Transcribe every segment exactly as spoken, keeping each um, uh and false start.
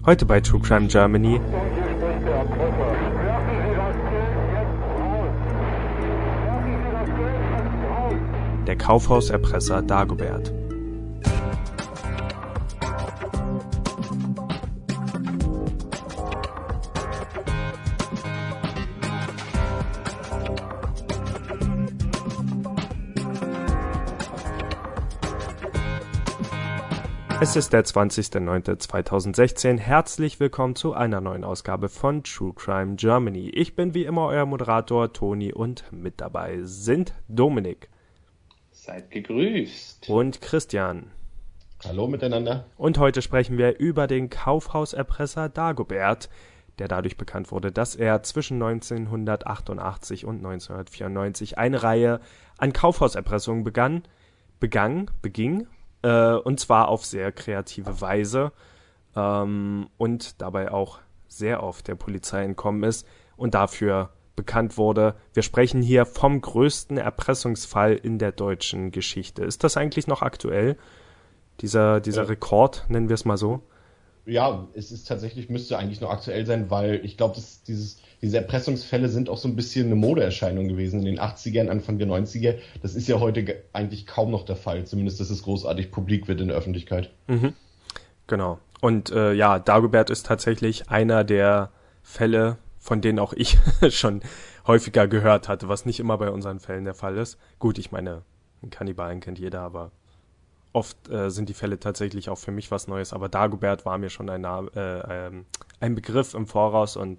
Heute bei True Crime Germany. Der Kaufhauserpresser Dagobert. Es ist der zwanzigster neunter zweitausendsechzehn. Herzlich willkommen zu einer neuen Ausgabe von True Crime Germany. Ich bin wie immer euer Moderator Toni und mit dabei sind Dominik. Seid gegrüßt. Und Christian. Hallo miteinander. Und heute sprechen wir über den Kaufhauserpresser Dagobert, der dadurch bekannt wurde, dass er zwischen neunzehnhundertachtundachtzig und neunzehnhundertvierundneunzig eine Reihe an Kaufhauserpressungen begann, begann, beging, äh, und zwar auf sehr kreative Weise ähm, und dabei auch sehr oft der Polizei entkommen ist und dafür bekannt wurde. Wir sprechen hier vom größten Erpressungsfall in der deutschen Geschichte. Ist das eigentlich noch aktuell? Dieser, dieser ja. Rekord, nennen wir es mal so? Ja, es ist tatsächlich, müsste eigentlich noch aktuell sein, weil ich glaube, dieses, diese Erpressungsfälle sind auch so ein bisschen eine Modeerscheinung gewesen in den achtzigern, Anfang der neunziger. Das ist ja heute eigentlich kaum noch der Fall, zumindest, dass es großartig publik wird in der Öffentlichkeit. Mhm. Genau. Und äh, ja, Dagobert ist tatsächlich einer der Fälle, von denen auch ich schon häufiger gehört hatte, was nicht immer bei unseren Fällen der Fall ist. Gut, ich meine, einen Kannibalen kennt jeder, aber oft äh, sind die Fälle tatsächlich auch für mich was Neues. Aber Dagobert war mir schon ein, äh, ähm, ein Begriff im Voraus und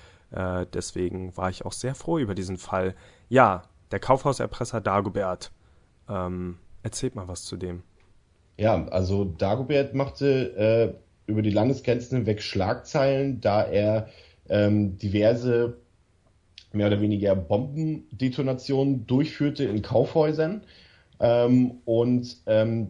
äh, deswegen war ich auch sehr froh über diesen Fall. Ja, der Kaufhauserpresser Dagobert. Ähm, erzählt mal was zu dem. Ja, also Dagobert machte äh, über die Landesgrenzen hinweg Schlagzeilen, da er ähm, diverse mehr oder weniger Bombendetonationen durchführte in Kaufhäusern ähm, und ähm,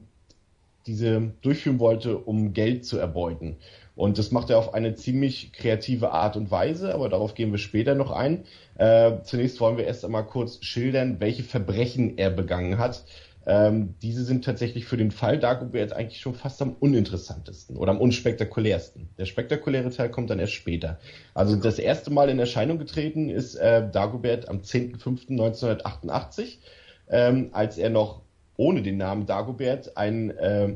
diese durchführen wollte, um Geld zu erbeuten. Und das macht er auf eine ziemlich kreative Art und Weise, aber darauf gehen wir später noch ein. Äh, zunächst wollen wir erst einmal kurz schildern, welche Verbrechen er begangen hat. Ähm, diese sind tatsächlich für den Fall Dagobert eigentlich schon fast am uninteressantesten oder am unspektakulärsten. Der spektakuläre Teil kommt dann erst später. Also das erste Mal in Erscheinung getreten ist äh, Dagobert am zehnten fünften neunzehnhundertachtundachtzig, ähm, als er noch ohne den Namen Dagobert ein äh,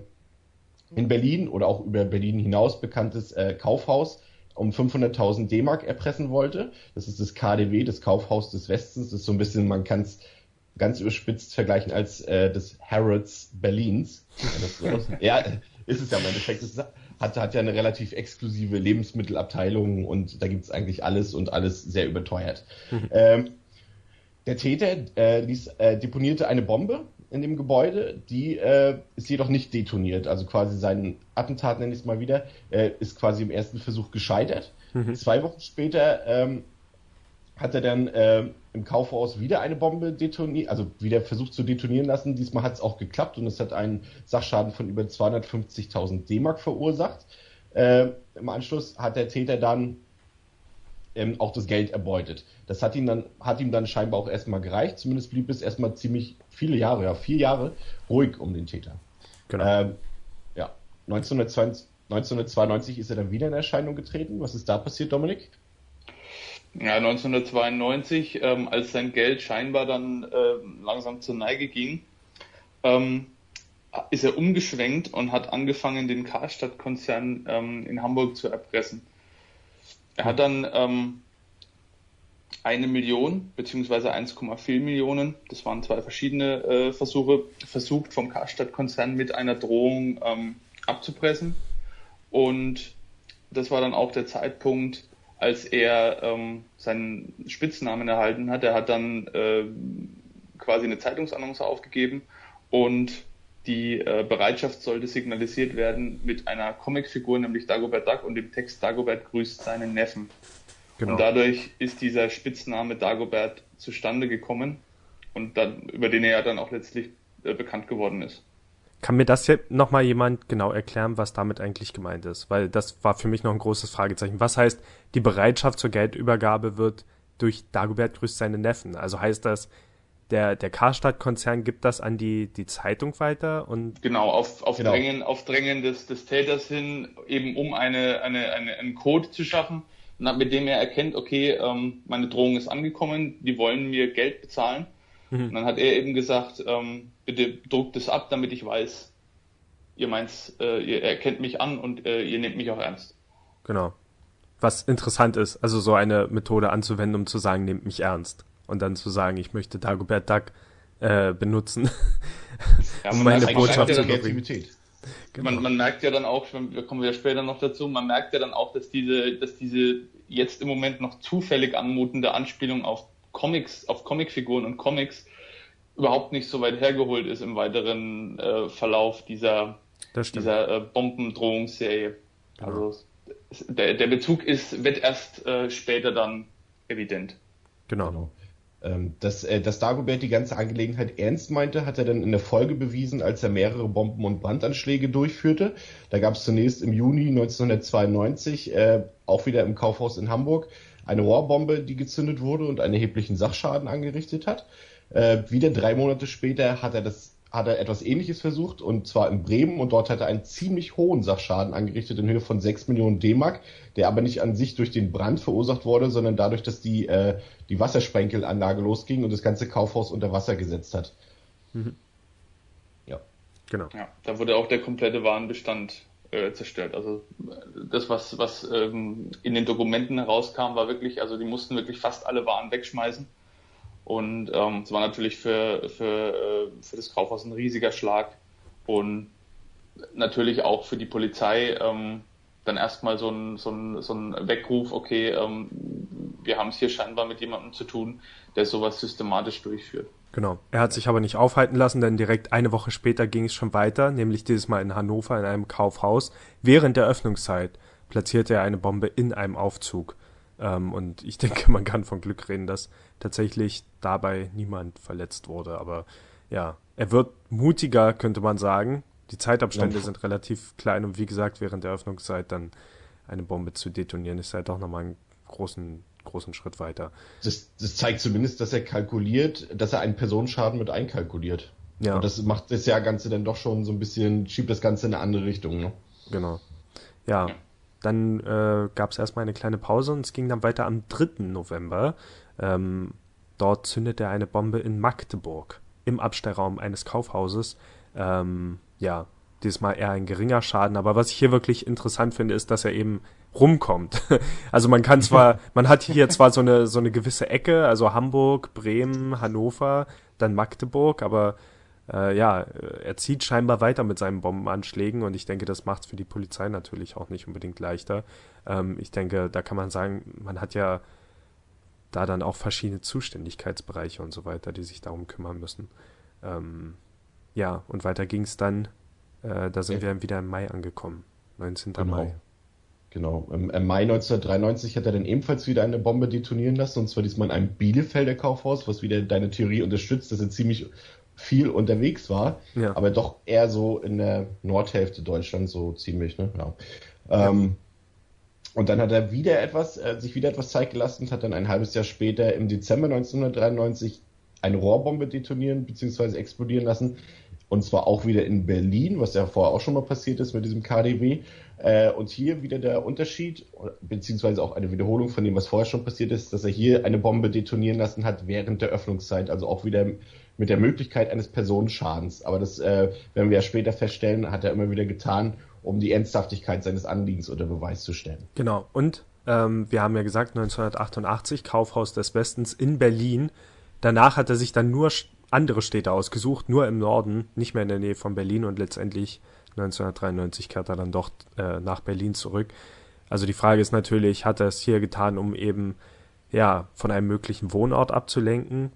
in Berlin oder auch über Berlin hinaus bekanntes äh, Kaufhaus um fünfhunderttausend D-Mark erpressen wollte. Das ist das K D W, das Kaufhaus des Westens. Das ist so ein bisschen, man kann es ganz überspitzt vergleichen als äh, das Harrods Berlins. Ja, das, ja, ist es ja im Endeffekt. Es hat, hat ja eine relativ exklusive Lebensmittelabteilung und da gibt es eigentlich alles und alles sehr überteuert. Mhm. Ähm, der Täter äh, ließ, äh, deponierte eine Bombe in dem Gebäude, die äh, ist jedoch nicht detoniert. Also quasi sein Attentat, nenne ich es mal wieder, äh, ist quasi im ersten Versuch gescheitert. Mhm. Zwei Wochen später ähm, hat er dann äh, im Kaufhaus wieder eine Bombe detoniert, also wieder versucht zu detonieren lassen. Diesmal hat es auch geklappt und es hat einen Sachschaden von über zweihundertfünfzigtausend D-Mark verursacht. Äh, Im Anschluss hat der Täter dann ähm, auch das Geld erbeutet. Das hat ihm dann, hat ihm dann scheinbar auch erstmal gereicht. Zumindest blieb es erstmal ziemlich viele Jahre, ja, vier Jahre ruhig um den Täter. Genau. Ähm, ja, neunzehnhundertzweiundneunzig ist er dann wieder in Erscheinung getreten. Was ist da passiert, Dominik? Ja, neunzehnhundertzweiundneunzig, ähm, als sein Geld scheinbar dann äh, langsam zur Neige ging, ähm, ist er umgeschwenkt und hat angefangen, den Karstadt-Konzern ähm, in Hamburg zu erpressen. Er hat dann ähm, eine Million beziehungsweise eins Komma vier Millionen, das waren zwei verschiedene äh, Versuche, versucht vom Karstadt-Konzern mit einer Drohung ähm, abzupressen. Und das war dann auch der Zeitpunkt, als er ähm, seinen Spitznamen erhalten hat. Er hat dann äh, quasi eine Zeitungsannonce aufgegeben und die äh, Bereitschaft sollte signalisiert werden mit einer Comicfigur, nämlich Dagobert Duck und dem Text Dagobert grüßt seinen Neffen. Genau. Und dadurch ist dieser Spitzname Dagobert zustande gekommen und dann, über den er ja dann auch letztlich äh, bekannt geworden ist. Kann mir das jetzt nochmal jemand genau erklären, was damit eigentlich gemeint ist? Weil das war für mich noch ein großes Fragezeichen. Was heißt, die Bereitschaft zur Geldübergabe wird durch Dagobert grüßt seine Neffen? Also heißt das, der, der Karstadt-Konzern gibt das an die, die Zeitung weiter und Genau, auf, auf Genau. Drängen, auf Drängen des, des Täters hin, eben um eine, eine, eine, einen Code zu schaffen, na, mit dem er erkennt, okay, ähm, meine Drohung ist angekommen, die wollen mir Geld bezahlen. Und dann hat er eben gesagt, ähm, bitte druckt es ab, damit ich weiß, ihr meint's, äh, ihr erkennt mich an und äh, ihr nehmt mich auch ernst. genau. Was interessant ist, also so eine Methode anzuwenden, um zu sagen, nehmt mich ernst. Und dann zu sagen, ich möchte Dagobert Duck äh, benutzen, Ja, um man meine merkt- man Botschaft merkt zu ja dann- überbringen. Kreativität. Genau. Man, man merkt ja dann auch, wir kommen ja später noch dazu, man merkt ja dann auch, dass diese, dass diese jetzt im Moment noch zufällig anmutende Anspielung auf Comics, auf Comicfiguren und Comics überhaupt nicht so weit hergeholt ist im weiteren äh, Verlauf dieser, Das stimmt. dieser äh, Bombendrohungsserie. Genau. Also es- der, der Bezug ist, wird erst äh, später dann evident. Genau. Genau. Ähm, dass, äh, dass Dagobert die ganze Angelegenheit ernst meinte, hat er dann in der Folge bewiesen, als er mehrere Bomben- und Brandanschläge durchführte. Da gab es zunächst im Juni neunzehnhundertzweiundneunzig, äh, auch wieder im Kaufhaus in Hamburg, eine Rohrbombe, die gezündet wurde und einen erheblichen Sachschaden angerichtet hat. Äh, wieder drei Monate später hat er das hat er etwas Ähnliches versucht, und zwar in Bremen, und dort hat er einen ziemlich hohen Sachschaden angerichtet in Höhe von sechs Millionen D-Mark, der aber nicht an sich durch den Brand verursacht wurde, sondern dadurch, dass die, äh, die Wassersprenkelanlage losging und das ganze Kaufhaus unter Wasser gesetzt hat. Ja. Genau. Ja, da wurde auch der komplette Warenbestand äh, zerstört. Also äh, das, was, was ähm, in den Dokumenten herauskam, war wirklich, also die mussten wirklich fast alle Waren wegschmeißen. Und ähm, es war natürlich für, für, äh, für das Kaufhaus ein riesiger Schlag. Und natürlich auch für die Polizei ähm, dann erstmal so ein, so ein, so ein Weckruf, okay, ähm, wir haben es hier scheinbar mit jemandem zu tun, der sowas systematisch durchführt. Genau. Er hat sich aber nicht aufhalten lassen, denn direkt eine Woche später ging es schon weiter, nämlich dieses Mal in Hannover in einem Kaufhaus. Während der Öffnungszeit platzierte er eine Bombe in einem Aufzug. Ähm, und ich denke, man kann von Glück reden, dass tatsächlich dabei niemand verletzt wurde. Aber ja, er wird mutiger, könnte man sagen. Die Zeitabstände Ja. sind relativ klein und wie gesagt, während der Öffnungszeit dann eine Bombe zu detonieren, ist halt auch nochmal einen großen, großen Schritt weiter. Das, das zeigt zumindest, dass er kalkuliert, dass er einen Personenschaden mit einkalkuliert. Ja. Und das macht das ja Ganze dann doch schon so ein bisschen, schiebt das Ganze in eine andere Richtung. Ne? Genau. Ja, dann äh, gab es erstmal eine kleine Pause und es ging dann weiter am dritten November. Ähm, dort zündet er eine Bombe in Magdeburg im Abstellraum eines Kaufhauses. Ähm, ja, diesmal eher ein geringer Schaden, aber was ich hier wirklich interessant finde, ist, dass er eben rumkommt. Also man kann zwar, man hat hier zwar so eine so eine gewisse Ecke, also Hamburg, Bremen, Hannover, dann Magdeburg, aber äh, ja, er zieht scheinbar weiter mit seinen Bombenanschlägen und ich denke, das macht es für die Polizei natürlich auch nicht unbedingt leichter. Ähm, ich denke, da kann man sagen, man hat ja da dann auch verschiedene Zuständigkeitsbereiche und so weiter, die sich darum kümmern müssen. Ähm, ja, und weiter ging es dann, äh, da sind Ja. wir wieder im Mai angekommen, neunzehnten Genau. Mai. Genau. Im, im Mai neunzehnhundertdreiundneunzig hat er dann ebenfalls wieder eine Bombe detonieren lassen, und zwar diesmal in einem Bielefelder Kaufhaus, was wieder deine Theorie unterstützt, dass er ziemlich viel unterwegs war, Ja. aber doch eher so in der Nordhälfte Deutschlands, so ziemlich, ne? Ja. Ähm, und dann hat er wieder etwas, äh, sich wieder etwas Zeit gelassen und hat dann ein halbes Jahr später im Dezember neunzehnhundertdreiundneunzig eine Rohrbombe detonieren bzw. explodieren lassen. Und zwar auch wieder in Berlin, was ja vorher auch schon mal passiert ist mit diesem K D W. Äh, und hier wieder der Unterschied, beziehungsweise auch eine Wiederholung von dem, was vorher schon passiert ist, dass er hier eine Bombe detonieren lassen hat während der Öffnungszeit. Also auch wieder mit der Möglichkeit eines Personenschadens. Aber das äh, werden wir ja später feststellen, hat er immer wieder getan, um die Ernsthaftigkeit seines Anliegens unter Beweis zu stellen. Genau, und ähm, wir haben ja gesagt, neunzehnhundertachtundachtzig, Kaufhaus des Westens in Berlin. Danach hat er sich dann nur sch- andere Städte ausgesucht, nur im Norden, nicht mehr in der Nähe von Berlin, und letztendlich neunzehnhundertdreiundneunzig kehrt er dann doch äh, nach Berlin zurück. Also die Frage ist natürlich, hat er es hier getan, um eben ja von einem möglichen Wohnort abzulenken?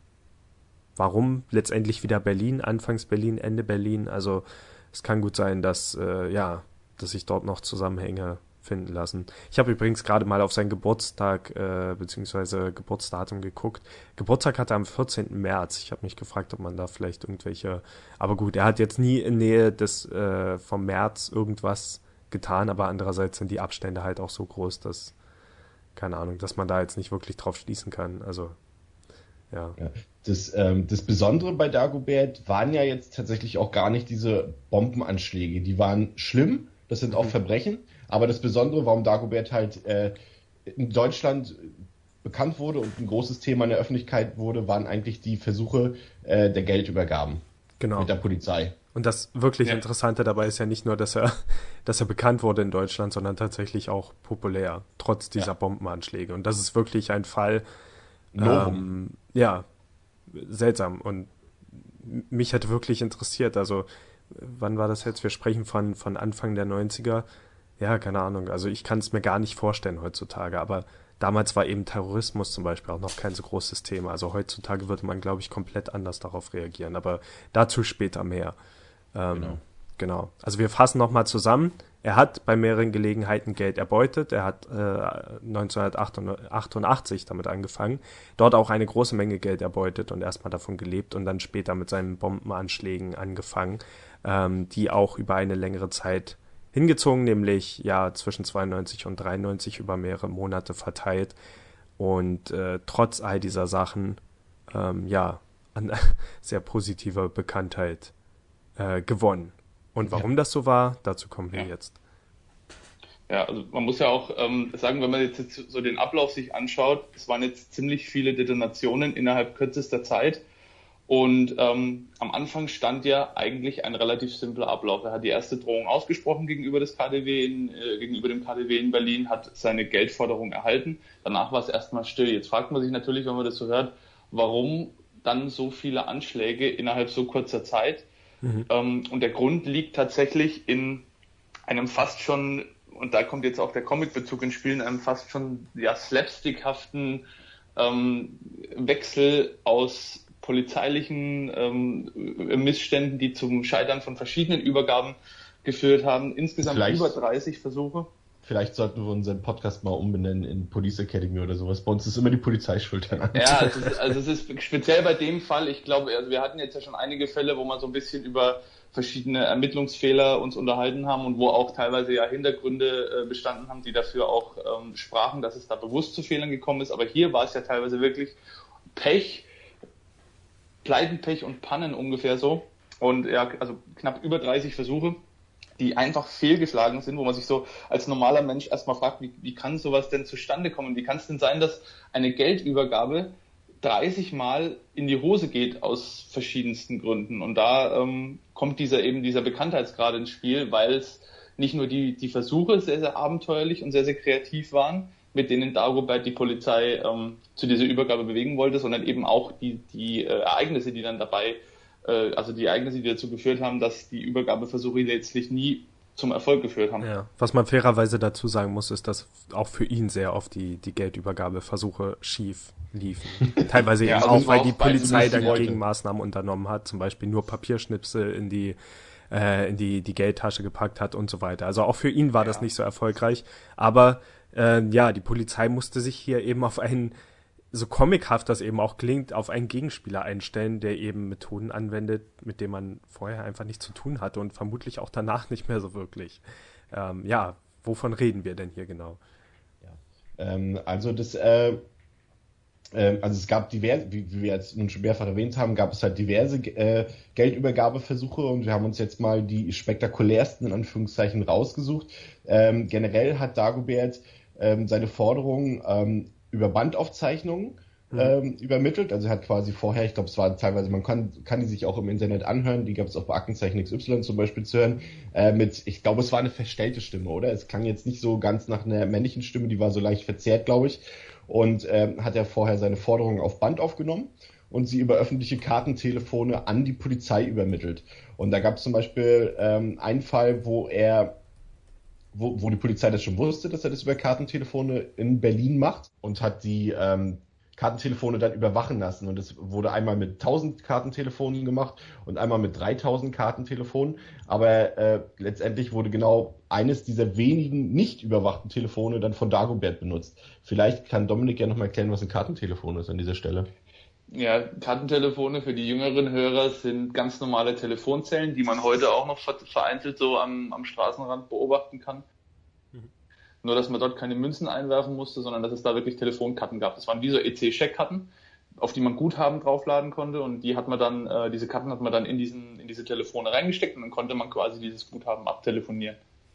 Warum letztendlich wieder Berlin, anfangs Berlin, Ende Berlin? Also es kann gut sein, dass äh, ja, dass sich dort noch Zusammenhänge finden lassen. Ich habe übrigens gerade mal auf seinen Geburtstag äh, bzw. Geburtsdatum geguckt. Geburtstag hatte er am vierzehnten März. Ich habe mich gefragt, ob man da vielleicht irgendwelche... Aber gut, er hat jetzt nie in Nähe des äh, vom März irgendwas getan, aber andererseits sind die Abstände halt auch so groß, dass, keine Ahnung, dass man da jetzt nicht wirklich drauf schließen kann. Also Ja. Ja. Das, ähm, das Besondere bei Dagobert waren ja jetzt tatsächlich auch gar nicht diese Bombenanschläge. Die waren schlimm, das sind auch Mhm. Verbrechen, aber das Besondere, warum Dagobert halt äh, in Deutschland bekannt wurde und ein großes Thema in der Öffentlichkeit wurde, waren eigentlich die Versuche äh, der Geldübergaben Genau. mit der Polizei. Und das wirklich Ja. Interessante dabei ist ja nicht nur, dass er, dass er bekannt wurde in Deutschland, sondern tatsächlich auch populär, trotz dieser Ja. Bombenanschläge. Und das ist wirklich ein Fall, Novum. ähm, ja, seltsam. Und mich hat wirklich interessiert, also wann war das jetzt? Wir sprechen von, von Anfang der neunziger. Ja, keine Ahnung. Also ich kann es mir gar nicht vorstellen heutzutage, aber damals war eben Terrorismus zum Beispiel auch noch kein so großes Thema. Also heutzutage würde man, glaube ich, komplett anders darauf reagieren, aber dazu später mehr. Ähm, Genau. genau. Also wir fassen nochmal zusammen. Er hat bei mehreren Gelegenheiten Geld erbeutet. Er hat äh, neunzehnhundertachtundachtzig damit angefangen, dort auch eine große Menge Geld erbeutet und erstmal davon gelebt und dann später mit seinen Bombenanschlägen angefangen, ähm, die auch über eine längere Zeit hingezogen, nämlich ja zwischen zweiundneunzig und dreiundneunzig über mehrere Monate verteilt und äh, trotz all dieser Sachen ähm, ja an sehr positiver Bekanntheit äh, gewonnen. Und warum Ja. das so war, dazu kommen wir Ja. jetzt. Ja, also man muss ja auch ähm, sagen, wenn man jetzt, jetzt so den Ablauf sich anschaut, es waren jetzt ziemlich viele Detonationen innerhalb kürzester Zeit. Und ähm, am Anfang stand ja eigentlich ein relativ simpler Ablauf. Er hat die erste Drohung ausgesprochen gegenüber das K D W in, äh, gegenüber dem K D W in Berlin, hat seine Geldforderung erhalten. Danach war es erstmal still. Jetzt fragt man sich natürlich, wenn man das so hört, warum dann so viele Anschläge innerhalb so kurzer Zeit? Mhm. Ähm, und der Grund liegt tatsächlich in einem fast schon, und da kommt jetzt auch der Comic-Bezug ins Spiel, in einem fast schon ja, slapstickhaften ähm, Wechsel aus polizeilichen ähm, Missständen, die zum Scheitern von verschiedenen Übergaben geführt haben. Insgesamt Vielleicht- über dreißig Versuche. Vielleicht sollten wir unseren Podcast mal umbenennen in Police Academy oder sowas. Bei uns ist immer die Polizei schuld daran. Ja, es ist, also es ist speziell bei dem Fall, ich glaube, also wir hatten jetzt ja schon einige Fälle, wo man so ein bisschen über verschiedene Ermittlungsfehler uns unterhalten haben und wo auch teilweise ja Hintergründe äh, bestanden haben, die dafür auch ähm, sprachen, dass es da bewusst zu Fehlern gekommen ist. Aber hier war es ja teilweise wirklich Pech, Pleitenpech und Pannen ungefähr so. Und ja, also knapp über dreißig Versuche, die einfach fehlgeschlagen sind, wo man sich so als normaler Mensch erstmal fragt, wie, wie kann sowas denn zustande kommen? Wie kann es denn sein, dass eine Geldübergabe dreißig Mal in die Hose geht aus verschiedensten Gründen? Und da ähm, kommt dieser eben dieser Bekanntheitsgrad ins Spiel, weil es nicht nur die, die Versuche sehr, sehr abenteuerlich und sehr, sehr kreativ waren, mit denen Dagobert die Polizei ähm, zu dieser Übergabe bewegen wollte, sondern eben auch die, die äh, Ereignisse, die dann dabei also die Ereignisse, die dazu geführt haben, dass die Übergabeversuche letztlich nie zum Erfolg geführt haben. Ja. Was man fairerweise dazu sagen muss, ist, dass auch für ihn sehr oft die, die Geldübergabeversuche schief liefen. Teilweise Ja, eben also auch, es war weil auch die beides Polizei die dann Leute. Gegenmaßnahmen unternommen hat, zum Beispiel nur Papierschnipsel in die äh, in die, die Geldtasche gepackt hat und so weiter. Also auch für ihn war Ja. das nicht so erfolgreich. Aber äh, ja, die Polizei musste sich hier eben auf einen, so comichaft das eben auch klingt, auf einen Gegenspieler einstellen, der eben Methoden anwendet, mit denen man vorher einfach nichts zu tun hatte und vermutlich auch danach nicht mehr so wirklich. Ähm, ja, wovon reden wir denn hier genau? Ähm, also das, äh, ähm, also es gab diverse, wie, wie wir jetzt nun schon mehrfach erwähnt haben, gab es halt diverse äh, Geldübergabeversuche und wir haben uns jetzt mal die spektakulärsten in Anführungszeichen rausgesucht. Ähm, generell hat Dagobert ähm, seine Forderungen ähm, über Bandaufzeichnungen ähm, übermittelt. Also er hat quasi vorher, ich glaube, es war teilweise, man kann, kann die sich auch im Internet anhören, die gab es auch bei Aktenzeichen X Y zum Beispiel zu hören, äh, mit, ich glaube, es war eine verstellte Stimme, oder? Es klang jetzt nicht so ganz nach einer männlichen Stimme, die war so leicht verzerrt, glaube ich. Und ähm, hat er vorher seine Forderungen auf Band aufgenommen und sie über öffentliche Kartentelefone an die Polizei übermittelt. Und da gab es zum Beispiel ähm, einen Fall, wo er Wo, wo die Polizei das schon wusste, dass er das über Kartentelefone in Berlin macht und hat die ähm, Kartentelefone dann überwachen lassen. Und es wurde einmal mit tausend Kartentelefonen gemacht und einmal mit dreitausend Kartentelefonen. Aber äh, letztendlich wurde genau eines dieser wenigen nicht überwachten Telefone dann von Dagobert benutzt. Vielleicht kann Dominik ja nochmal erklären, was ein Kartentelefon ist an dieser Stelle. Ja, Kartentelefone für die jüngeren Hörer sind ganz normale Telefonzellen, die man heute auch noch vereinzelt so am, am Straßenrand beobachten kann. Mhm. Nur, dass man dort keine Münzen einwerfen musste, sondern dass es da wirklich Telefonkarten gab. Das waren wie so E C-Scheckkarten, auf die man Guthaben draufladen konnte, und die hat man dann, äh, diese Karten hat man dann in diesen, in diese Telefone reingesteckt, und dann konnte man quasi dieses Guthaben abtelefonieren.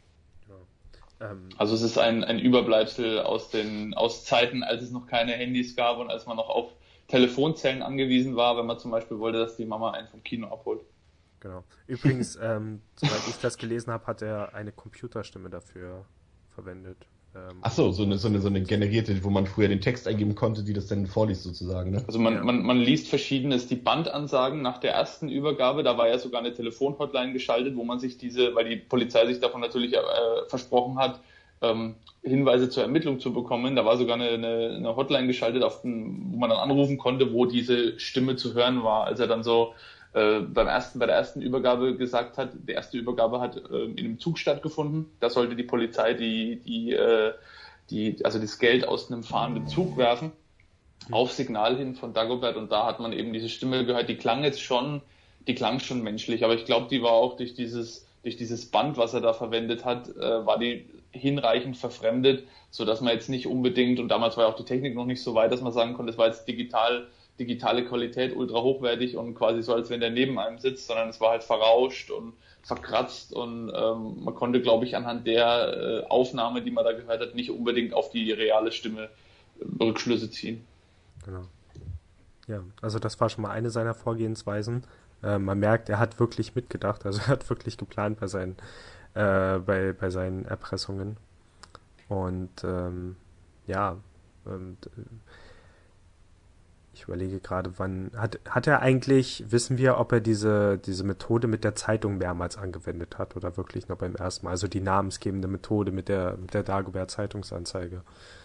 Ja. Ähm. Also es ist ein, ein Überbleibsel aus den, aus Zeiten, als es noch keine Handys gab und als man noch auf Telefonzellen angewiesen war, wenn man zum Beispiel wollte, dass die Mama einen vom Kino abholt. Genau. Übrigens, ähm, soweit ich das gelesen habe, hat er eine Computerstimme dafür verwendet. Ähm, Ach so, so eine, so eine, so eine generierte, wo man früher den Text eingeben konnte, die das dann vorliest sozusagen, ne? Also man, ja. man, man liest Verschiedenes. Die Bandansagen nach der ersten Übergabe, da war ja sogar eine Telefonhotline geschaltet, wo man sich diese, weil die Polizei sich davon natürlich äh, versprochen hat, ähm, Hinweise zur Ermittlung zu bekommen. Da war sogar eine, eine, eine Hotline geschaltet, auf den, wo man dann anrufen konnte, wo diese Stimme zu hören war, als er dann so äh, beim ersten, bei der ersten Übergabe gesagt hat, die erste Übergabe hat äh, in einem Zug stattgefunden. Da sollte die Polizei die, die, äh, die, also das Geld aus einem fahrenden Zug werfen, auf Signal hin von Dagobert, und da hat man eben diese Stimme gehört. Die klang jetzt schon, die klang schon menschlich, aber ich glaube, die war auch durch dieses durch dieses Band, was er da verwendet hat, äh, war die hinreichend verfremdet, so dass man jetzt nicht unbedingt, und damals war ja auch die Technik noch nicht so weit, dass man sagen konnte, es war jetzt digital, digitale Qualität, ultra hochwertig und quasi so, als wenn der neben einem sitzt, sondern es war halt verrauscht und verkratzt, und ähm, man konnte, glaube ich, anhand der äh, Aufnahme, die man da gehört hat, nicht unbedingt auf die reale Stimme äh, Rückschlüsse ziehen. Genau. Ja, also das war schon mal eine seiner Vorgehensweisen. Äh, man merkt, er hat wirklich mitgedacht, also er hat wirklich geplant bei seinen, äh, bei, bei seinen Erpressungen. Und ähm, ja, und, äh, ich überlege gerade, wann hat, hat er eigentlich, wissen wir, ob er diese, diese Methode mit der Zeitung mehrmals angewendet hat oder wirklich nur beim ersten Mal, also die namensgebende Methode mit der, mit der Dagobert Zeitungsanzeige?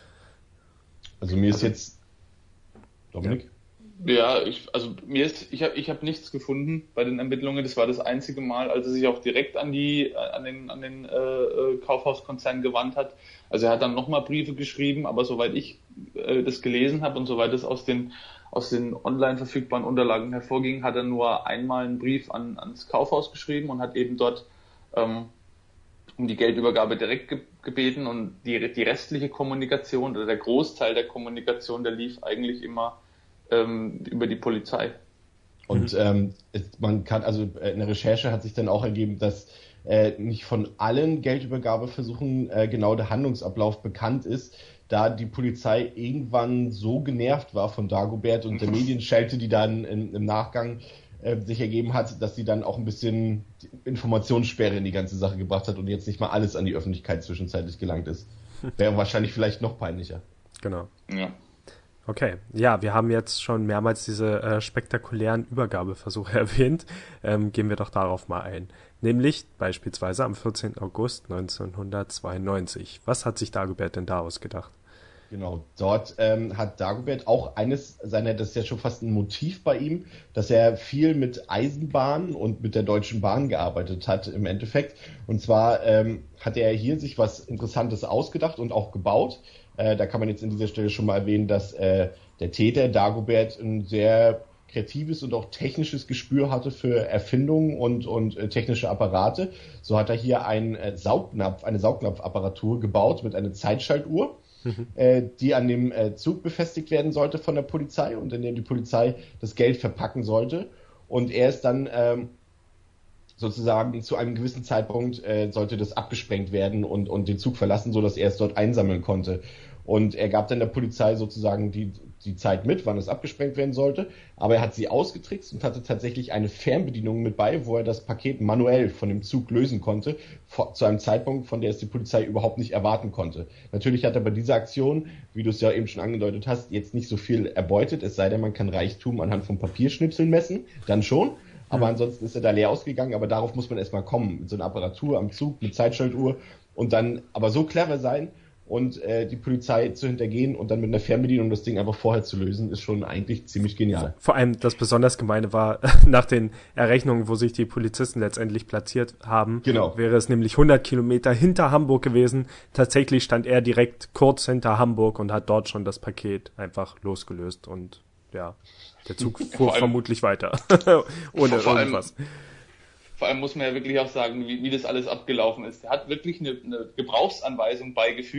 Also mir ist jetzt, Dominik? Ja. Ja, ich, also mir ist, ich habe ich hab nichts gefunden bei den Ermittlungen. Das war das einzige Mal, als er sich auch direkt an die, an den, an den äh, Kaufhauskonzern gewandt hat. Also er hat dann nochmal Briefe geschrieben, aber soweit ich äh, das gelesen habe und soweit es aus den, aus den online verfügbaren Unterlagen hervorging, hat er nur einmal einen Brief an, ans Kaufhaus geschrieben und hat eben dort ähm, um die Geldübergabe direkt ge- gebeten, und die, die restliche Kommunikation oder der Großteil der Kommunikation, der lief eigentlich immer über die Polizei. Und ähm, man kann, also in der Recherche hat sich dann auch ergeben, dass äh, nicht von allen Geldübergabeversuchen äh, genau der Handlungsablauf bekannt ist, da die Polizei irgendwann so genervt war von Dagobert und der Medienschelte, die dann in, im Nachgang äh, sich ergeben hat, dass sie dann auch ein bisschen Informationssperre in die ganze Sache gebracht hat und jetzt nicht mal alles an die Öffentlichkeit zwischenzeitlich gelangt ist. Wäre wahrscheinlich vielleicht noch peinlicher. Genau. Ja. Okay, ja, wir haben jetzt schon mehrmals diese äh, spektakulären Übergabeversuche erwähnt. Ähm, gehen wir doch darauf mal ein. Nämlich beispielsweise am vierzehnten August neunzehnhundertzweiundneunzig. Was hat sich Dagobert denn da ausgedacht? Genau, dort ähm, hat Dagobert auch eines seiner, das ist ja schon fast ein Motiv bei ihm, dass er viel mit Eisenbahnen und mit der Deutschen Bahn gearbeitet hat im Endeffekt. Und zwar ähm, hat er hier sich was Interessantes ausgedacht und auch gebaut. Äh, da kann man jetzt an dieser Stelle schon mal erwähnen, dass äh, der Täter Dagobert ein sehr kreatives und auch technisches Gespür hatte für Erfindungen und, und äh, technische Apparate. So hat er hier einen äh, Saugnapf, eine Saugnapfapparatur gebaut mit einer Zeitschaltuhr, mhm. äh, die an dem äh, Zug befestigt werden sollte von der Polizei und in dem die Polizei das Geld verpacken sollte. Und er ist dann ähm, sozusagen zu einem gewissen Zeitpunkt äh, sollte das abgesprengt werden und, und den Zug verlassen, sodass er es dort einsammeln konnte. Und er gab dann der Polizei sozusagen die, die Zeit mit, wann es abgesprengt werden sollte. Aber er hat sie ausgetrickst und hatte tatsächlich eine Fernbedienung mit bei, wo er das Paket manuell von dem Zug lösen konnte, vor, zu einem Zeitpunkt, von der es die Polizei überhaupt nicht erwarten konnte. Natürlich hat er bei dieser Aktion, wie du es ja eben schon angedeutet hast, jetzt nicht so viel erbeutet, es sei denn, man kann Reichtum anhand von Papierschnipseln messen, dann schon. Aber ansonsten ist er da leer ausgegangen, aber darauf muss man erstmal kommen, mit so einer Apparatur am Zug, mit Zeitschaltuhr und dann aber so clever sein und äh, die Polizei zu hintergehen und dann mit einer Fernbedienung das Ding einfach vorher zu lösen, ist schon eigentlich ziemlich genial. Vor allem das besonders Gemeine war, nach den Errechnungen, wo sich die Polizisten letztendlich platziert haben, genau. wäre es nämlich hundert Kilometer hinter Hamburg gewesen. Tatsächlich stand er direkt kurz hinter Hamburg und hat dort schon das Paket einfach losgelöst und ja, der Zug fuhr allem, vermutlich weiter, ohne vor irgendwas. Allem, vor allem muss man ja wirklich auch sagen, wie, wie das alles abgelaufen ist. Er hat wirklich eine, eine Gebrauchsanweisung beigefügt,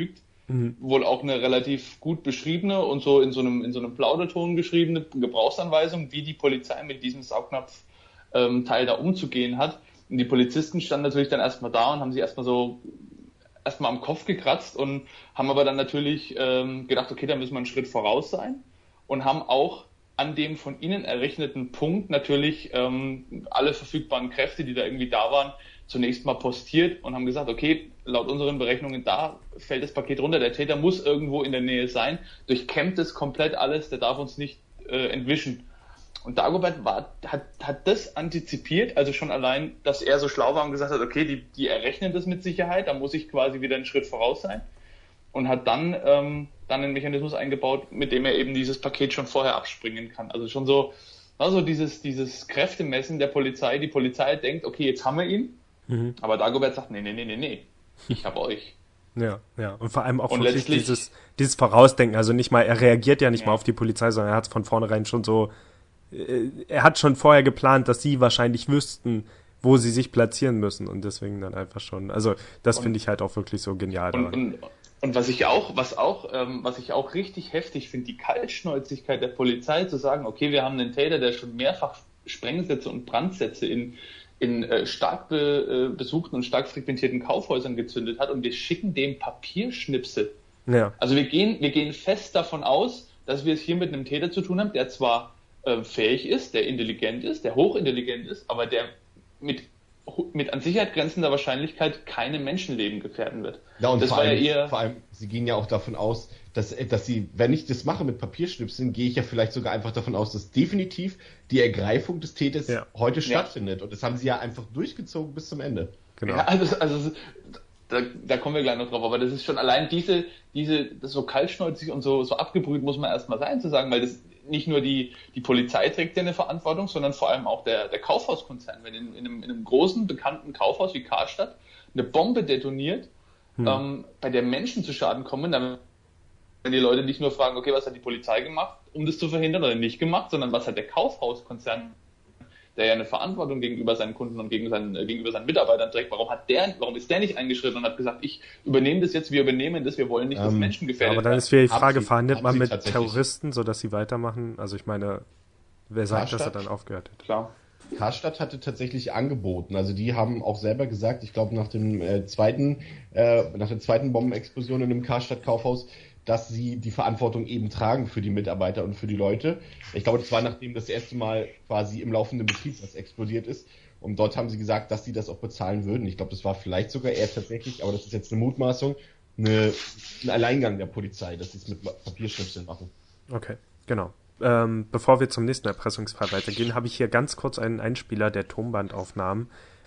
mhm. wohl auch eine relativ gut beschriebene und so in so einem, in so einem Plauderton geschriebene Gebrauchsanweisung, wie die Polizei mit diesem Saugnapf ähm, Teil da umzugehen hat. Und die Polizisten standen natürlich dann erstmal da und haben sich erstmal so erstmal am Kopf gekratzt und haben aber dann natürlich ähm, gedacht, okay, da müssen wir einen Schritt voraus sein und haben auch an dem von ihnen errechneten Punkt natürlich ähm, alle verfügbaren Kräfte, die da irgendwie da waren, zunächst mal postiert und haben gesagt, okay, laut unseren Berechnungen da fällt das Paket runter, der Täter muss irgendwo in der Nähe sein, durchkämmt es komplett alles, der darf uns nicht äh, entwischen. Und Dagobert war, hat, hat das antizipiert, also schon allein, dass er so schlau war und gesagt hat, okay, die, die errechnen das mit Sicherheit, da muss ich quasi wieder einen Schritt voraus sein. Und hat dann, ähm, dann einen Mechanismus eingebaut, mit dem er eben dieses Paket schon vorher abspringen kann. Also schon so, also dieses, dieses Kräftemessen der Polizei. Die Polizei denkt, okay, jetzt haben wir ihn. Mhm. Aber Dagobert sagt, nee, nee, nee, nee, nee, ich hab euch. Ja, ja. Und vor allem auch und wirklich dieses, dieses Vorausdenken. Also nicht mal, er reagiert ja nicht ja. mal auf die Polizei, sondern er hat es von vornherein schon so, äh, er hat schon vorher geplant, dass sie wahrscheinlich wüssten, wo sie sich platzieren müssen. Und deswegen dann einfach schon, also das finde ich halt auch wirklich so genial daran. Und, und, Und was ich auch, was auch, ähm, was ich auch richtig heftig finde, die Kaltschnäuzigkeit der Polizei zu sagen, okay, wir haben einen Täter, der schon mehrfach Sprengsätze und Brandsätze in, in äh, stark be, äh, besuchten und stark frequentierten Kaufhäusern gezündet hat und wir schicken dem Papierschnipsel. Ja. Also wir gehen, wir gehen fest davon aus, dass wir es hier mit einem Täter zu tun haben, der zwar äh, fähig ist, der intelligent ist, der hochintelligent ist, aber der mit mit an Sicherheit grenzender Wahrscheinlichkeit keinem Menschenleben gefährden wird. Ja, und das vor, war allem, ja eher vor allem, sie gehen ja auch davon aus, dass, dass sie, wenn ich das mache mit Papierschnipseln, gehe ich ja vielleicht sogar einfach davon aus, dass definitiv die Ergreifung des Täters ja. heute ja. stattfindet. Und das haben sie ja einfach durchgezogen bis zum Ende. Genau. Ja, also, also da, da kommen wir gleich noch drauf, aber das ist schon allein diese, diese, das so kaltschnäuzig und so, so abgebrüht muss man erstmal sein, zu sagen, weil das nicht nur die, die Polizei trägt ja eine Verantwortung, sondern vor allem auch der, der Kaufhauskonzern. Wenn in, in, einem, in einem großen, bekannten Kaufhaus wie Karstadt eine Bombe detoniert, hm. ähm, bei der Menschen zu Schaden kommen, dann wenn die Leute nicht nur fragen, okay, was hat die Polizei gemacht, um das zu verhindern oder nicht gemacht, sondern was hat der Kaufhauskonzern, der ja eine Verantwortung gegenüber seinen Kunden und gegen seinen, äh, gegenüber seinen Mitarbeitern trägt, warum hat der, warum ist der nicht eingeschritten und hat gesagt, ich übernehme das jetzt, wir übernehmen das, wir wollen nicht, dass ähm, Menschen gefährdet werden. Aber dann ist wieder die Frage, verhandelt man mit Terroristen, sodass sie weitermachen? Also ich meine, wer sagt, Karstadt, dass er dann aufgehört hat? Klar. Karstadt hatte tatsächlich angeboten, also die haben auch selber gesagt, ich glaube nach dem äh, zweiten, äh, nach der zweiten Bombenexplosion in dem Karstadt-Kaufhaus, dass sie die Verantwortung eben tragen für die Mitarbeiter und für die Leute. Ich glaube, das war nachdem das erste Mal quasi im laufenden Betrieb was explodiert ist. Und dort haben sie gesagt, dass sie das auch bezahlen würden. Ich glaube, das war vielleicht sogar eher tatsächlich, aber das ist jetzt eine Mutmaßung, eine, ein Alleingang der Polizei, dass sie es mit Papierschnipseln machen. Okay, genau. Ähm, bevor wir zum nächsten Erpressungsfall weitergehen, habe ich hier ganz kurz einen Einspieler der Tonbandaufnahmen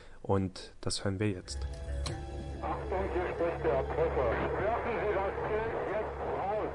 und das hören wir jetzt. Achtung, hier spricht der Erpresser. Werfen Sie das Geld jetzt raus.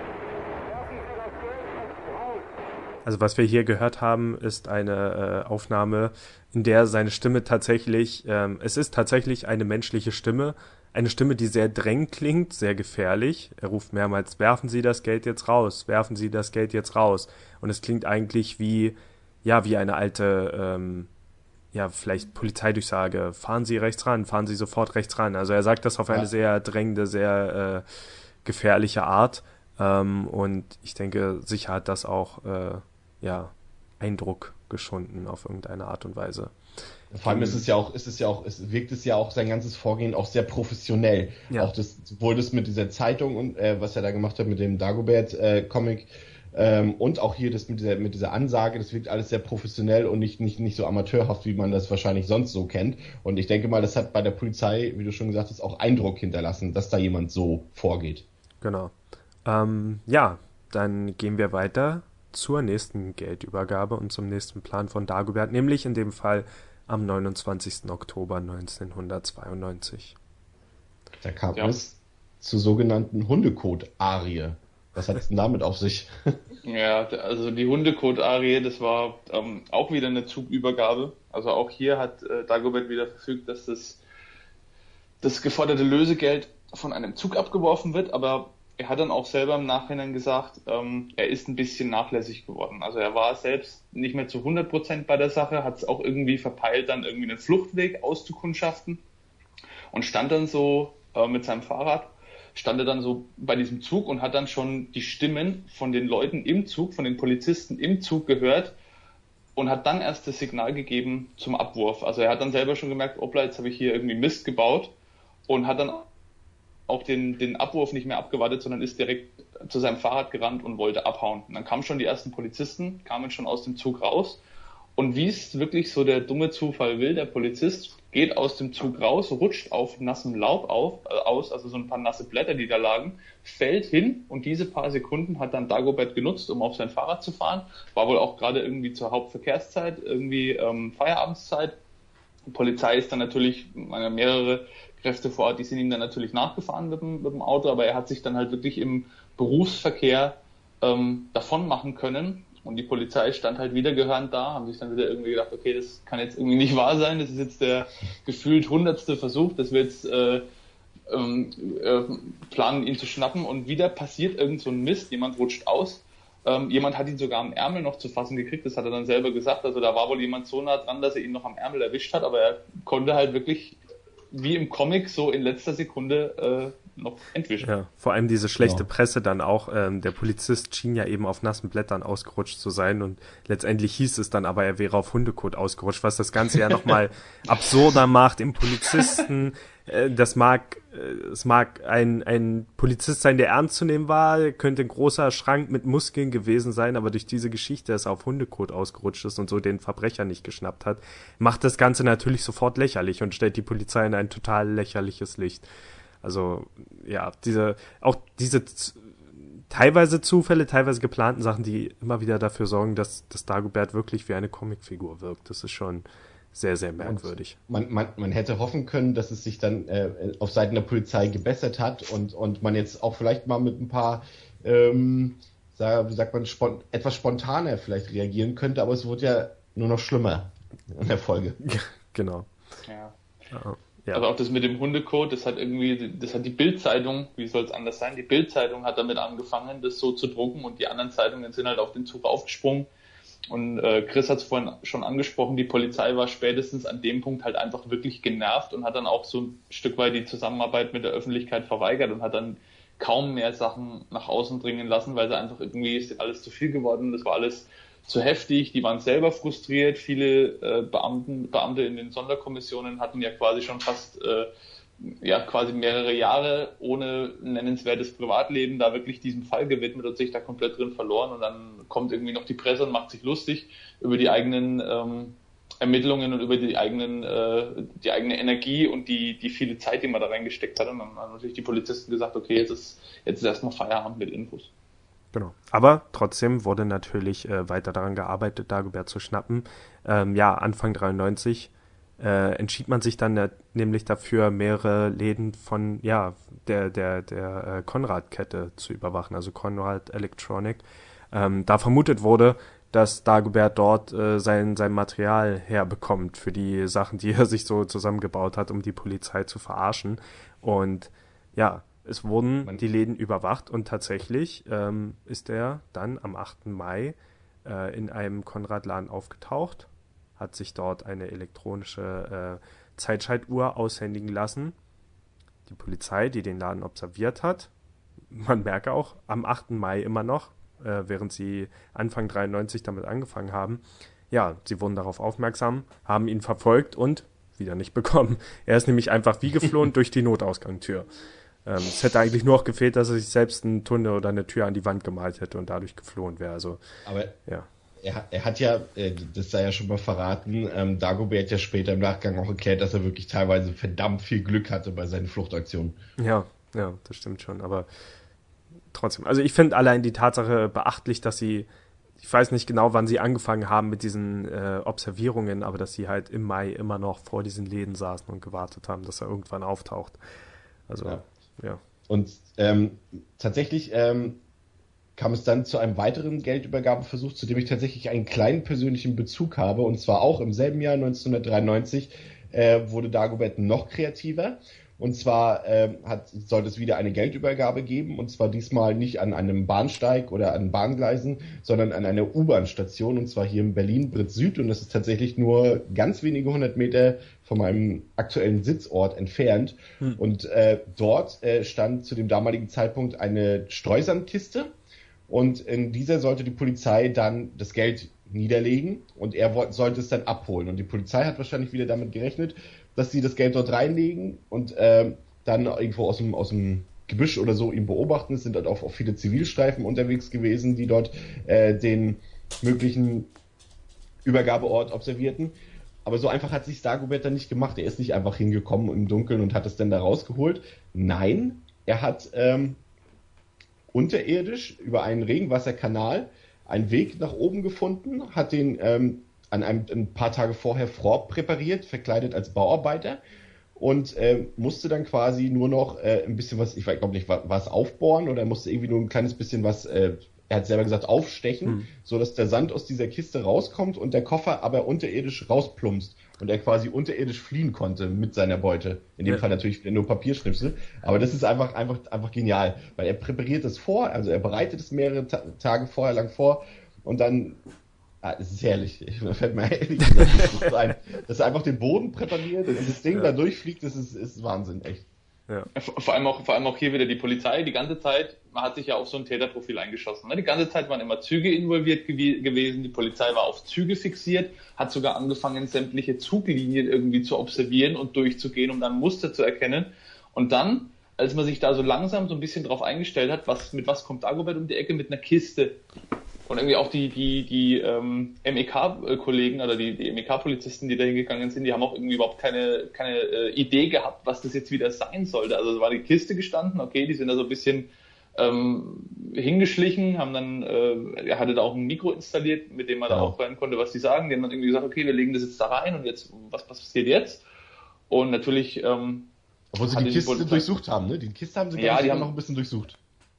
Werfen Sie das Geld jetzt raus. Also was wir hier gehört haben, ist eine äh, Aufnahme, in der seine Stimme tatsächlich, ähm, es ist tatsächlich eine menschliche Stimme, eine Stimme, die sehr drängend klingt, sehr gefährlich. Er ruft mehrmals, werfen Sie das Geld jetzt raus, werfen Sie das Geld jetzt raus. Und es klingt eigentlich wie, ja, wie eine alte, ähm, ja, vielleicht Polizeidurchsage, fahren Sie rechts ran, fahren Sie sofort rechts ran. Also er sagt das auf eine ja. sehr drängende, sehr äh, gefährliche Art. Ähm, und ich denke, sicher hat das auch, äh, ja, Eindruck geschunden auf irgendeine Art und Weise. Vor allem ist es ja auch, ist es ja auch, es wirkt es ja auch sein ganzes Vorgehen auch sehr professionell. Ja. Auch das, sowohl das mit dieser Zeitung und äh, was er da gemacht hat mit dem Dagobert-Comic äh, ähm, und auch hier das mit dieser mit dieser Ansage, das wirkt alles sehr professionell und nicht nicht nicht so amateurhaft, wie man das wahrscheinlich sonst so kennt. Und ich denke mal, das hat bei der Polizei, wie du schon gesagt hast, auch Eindruck hinterlassen, dass da jemand so vorgeht. Genau. Ähm, ja, dann gehen wir weiter zur nächsten Geldübergabe und zum nächsten Plan von Dagobert, nämlich in dem Fall am neunundzwanzigsten Oktober neunzehnhundertzweiundneunzig. Da kam ja. es zur sogenannten Hundekot-Arie. Was hat es denn damit auf sich? Ja, also die Hundekot-Arie, das war ähm, auch wieder eine Zugübergabe. Also auch hier hat äh, Dagobert wieder verfügt, dass das, das geforderte Lösegeld von einem Zug abgeworfen wird, aber er hat dann auch selber im Nachhinein gesagt, ähm, er ist ein bisschen nachlässig geworden. Also er war selbst nicht mehr zu hundert Prozent bei der Sache, hat es auch irgendwie verpeilt, dann irgendwie einen Fluchtweg auszukundschaften und stand dann so äh, mit seinem Fahrrad stand er dann so bei diesem Zug und hat dann schon die Stimmen von den Leuten im Zug, von den Polizisten im Zug gehört und hat dann erst das Signal gegeben zum Abwurf. Also er hat dann selber schon gemerkt, hoppla, jetzt habe ich hier irgendwie Mist gebaut und hat dann auch den, den Abwurf nicht mehr abgewartet, sondern ist direkt zu seinem Fahrrad gerannt und wollte abhauen. Und dann kamen schon die ersten Polizisten, kamen schon aus dem Zug raus. Und wie es wirklich so der dumme Zufall will, der Polizist geht aus dem Zug raus, rutscht auf nassem Laub auf, äh, aus, also so ein paar nasse Blätter, die da lagen, fällt hin und diese paar Sekunden hat dann Dagobert genutzt, um auf sein Fahrrad zu fahren. War wohl auch gerade irgendwie zur Hauptverkehrszeit, irgendwie ähm, Feierabendszeit. Die Polizei ist dann natürlich, meine, mehrere Kräfte vor Ort, die sind ihm dann natürlich nachgefahren mit dem, mit dem Auto, aber er hat sich dann halt wirklich im Berufsverkehr ähm, davon machen können. Und die Polizei stand halt wieder gehörnt da, haben sich dann wieder irgendwie gedacht, okay, das kann jetzt irgendwie nicht wahr sein, das ist jetzt der gefühlt hundertste Versuch, dass wir jetzt äh, ähm, äh, planen, ihn zu schnappen. Und wieder passiert irgend so ein Mist, jemand rutscht aus, ähm, jemand hat ihn sogar am Ärmel noch zu fassen gekriegt, das hat er dann selber gesagt, also da war wohl jemand so nah dran, dass er ihn noch am Ärmel erwischt hat, aber er konnte halt wirklich wie im Comic so in letzter Sekunde äh, noch entwischen. Ja, vor allem diese schlechte Ja. Presse dann auch. Ähm, der Polizist schien ja eben auf nassen Blättern ausgerutscht zu sein und letztendlich hieß es dann aber, er wäre auf Hundekot ausgerutscht, was das Ganze ja nochmal absurder macht im Polizisten. Äh, das mag, äh, es mag ein, ein Polizist sein, der ernst zu nehmen war, könnte ein großer Schrank mit Muskeln gewesen sein, aber durch diese Geschichte, dass er auf Hundekot ausgerutscht ist und so den Verbrecher nicht geschnappt hat, macht das Ganze natürlich sofort lächerlich und stellt die Polizei in ein total lächerliches Licht. Also, ja, diese, auch diese z- teilweise Zufälle, teilweise geplanten Sachen, die immer wieder dafür sorgen, dass, dass Dagobert wirklich wie eine Comicfigur wirkt. Das ist schon sehr, sehr merkwürdig. Man, man, man hätte hoffen können, dass es sich dann äh, auf Seiten der Polizei gebessert hat und, und man jetzt auch vielleicht mal mit ein paar, ähm, sag, wie sagt man, spont- etwas spontaner vielleicht reagieren könnte, aber es wurde ja nur noch schlimmer in der Folge. Genau. Ja. Ja. Ja. Also auch das mit dem Hundekot, das hat irgendwie, das hat die Bild-Zeitung, wie soll es anders sein, die Bild-Zeitung hat damit angefangen, das so zu drucken und die anderen Zeitungen sind halt auf den Zug aufgesprungen. Und äh, Chris hat es vorhin schon angesprochen, die Polizei war spätestens an dem Punkt halt einfach wirklich genervt und hat dann auch so ein Stück weit die Zusammenarbeit mit der Öffentlichkeit verweigert und hat dann kaum mehr Sachen nach außen dringen lassen, weil sie einfach irgendwie, ist alles zu viel geworden, das war alles zu heftig, die waren selber frustriert, viele äh, Beamten, Beamte in den Sonderkommissionen hatten ja quasi schon fast äh, ja quasi mehrere Jahre ohne nennenswertes Privatleben da wirklich diesem Fall gewidmet und sich da komplett drin verloren und dann kommt irgendwie noch die Presse und macht sich lustig über die eigenen ähm, Ermittlungen und über die eigenen äh, die eigene Energie und die die viele Zeit, die man da reingesteckt hat und dann haben natürlich die Polizisten gesagt, okay, jetzt ist jetzt ist erstmal Feierabend mit Infos. Genau. Aber trotzdem wurde natürlich äh, weiter daran gearbeitet, Dagobert zu schnappen. Ähm, ja, Anfang dreiundneunzig äh, entschied man sich dann äh, nämlich dafür, mehrere Läden von ja der der der äh, Konrad-Kette zu überwachen, also Conrad Electronic. Ähm, da vermutet wurde, dass Dagobert dort äh, sein sein Material herbekommt für die Sachen, die er sich so zusammengebaut hat, um die Polizei zu verarschen. Und ja, es wurden Man- die Läden überwacht und tatsächlich ähm, ist er dann am achten Mai äh, in einem Konrad-Laden aufgetaucht, hat sich dort eine elektronische äh, Zeitschaltuhr aushändigen lassen. Die Polizei, die den Laden observiert hat, man merke auch, am achten Mai immer noch, äh, während sie Anfang dreiundneunzig damit angefangen haben, ja, sie wurden darauf aufmerksam, haben ihn verfolgt und wieder nicht bekommen. Er ist nämlich einfach wie geflohen durch die Notausgangstür. Ähm, es hätte eigentlich nur noch gefehlt, dass er sich selbst einen Tunnel oder eine Tür an die Wand gemalt hätte und dadurch geflohen wäre. Also, Aber ja. er, er hat ja, äh, das sei ja schon mal verraten, ähm, Dagobert hat ja später im Nachgang auch erklärt, dass er wirklich teilweise verdammt viel Glück hatte bei seinen Fluchtaktionen. Ja, ja, das stimmt schon. Aber trotzdem, also ich finde allein die Tatsache beachtlich, dass sie, ich weiß nicht genau, wann sie angefangen haben mit diesen äh, Observierungen, aber dass sie halt im Mai immer noch vor diesen Läden saßen und gewartet haben, dass er irgendwann auftaucht. Also, ja. ja. Und ähm, tatsächlich ähm, kam es dann zu einem weiteren Geldübergabeversuch, zu dem ich tatsächlich einen kleinen persönlichen Bezug habe. Und zwar auch im selben Jahr neunzehnhundertdreiundneunzig äh, wurde Dagobert noch kreativer. Und zwar ähm, hat, sollte es wieder eine Geldübergabe geben, und zwar diesmal nicht an einem Bahnsteig oder an Bahngleisen, sondern an einer U-Bahn-Station, und zwar hier in Berlin, Britz Süd. Und das ist tatsächlich nur ganz wenige hundert Meter von meinem aktuellen Sitzort entfernt. Hm. Und äh, dort äh, stand zu dem damaligen Zeitpunkt eine Streusandkiste. Und in dieser sollte die Polizei dann das Geld niederlegen und er wollte, sollte es dann abholen. Und die Polizei hat wahrscheinlich wieder damit gerechnet, dass sie das Geld dort reinlegen und äh, dann irgendwo aus dem, aus dem Gebüsch oder so ihn beobachten. Es sind dort auch, auch viele Zivilstreifen unterwegs gewesen, die dort äh, den möglichen Übergabeort observierten. Aber so einfach hat sich Dagobert dann nicht gemacht. Er ist nicht einfach hingekommen im Dunkeln und hat es dann da rausgeholt. Nein, er hat ähm, unterirdisch über einen Regenwasserkanal einen Weg nach oben gefunden, hat den ähm, an einem ein paar Tage vorher vorpräpariert, verkleidet als Bauarbeiter und äh, musste dann quasi nur noch äh, ein bisschen was, ich glaube nicht, war, war es aufbohren oder musste irgendwie nur ein kleines bisschen was, äh, er hat selber gesagt, aufstechen, hm. so dass der Sand aus dieser Kiste rauskommt und der Koffer aber unterirdisch rausplumpst und er quasi unterirdisch fliehen konnte mit seiner Beute. In dem ja. Fall natürlich nur Papierschnipsel, aber das ist einfach, einfach, einfach genial, weil er präpariert es vor, also er bereitet es mehrere Ta- Tage vorher lang vor und dann Ah, es ist herrlich. Ich, da fällt mir ehrlich gesagt, das ist ein, dass er einfach den Boden präpariert und das Ding ja. da durchfliegt, das ist, ist Wahnsinn, echt. Ja. Vor allem auch, vor allem auch hier wieder die Polizei, die ganze Zeit, man hat sich ja auf so ein Täterprofil eingeschossen. Ne? Die ganze Zeit waren immer Züge involviert gew- gewesen, die Polizei war auf Züge fixiert, hat sogar angefangen, sämtliche Zuglinien irgendwie zu observieren und durchzugehen, um dann Muster zu erkennen. Und dann, als man sich da so langsam so ein bisschen drauf eingestellt hat, was, mit was kommt Dagobert um die Ecke? Mit einer Kiste. Und irgendwie auch die, die, die ähm, M E K-Kollegen oder die, die M E K-Polizisten, die da hingegangen sind, die haben auch irgendwie überhaupt keine, keine äh, Idee gehabt, was das jetzt wieder sein sollte. Also es war die Kiste gestanden, okay, die sind da so ein bisschen ähm, hingeschlichen, haben dann, äh, er hatte da auch ein Mikro installiert, mit dem man ja. da auch hören konnte, was die sagen. Die haben dann irgendwie gesagt, okay, wir legen das jetzt da rein und jetzt, was, was passiert jetzt? Und natürlich... Ähm, Obwohl sie die Kiste die durchsucht haben, ne? Die Kiste haben sie ja, die haben noch ein bisschen durchsucht.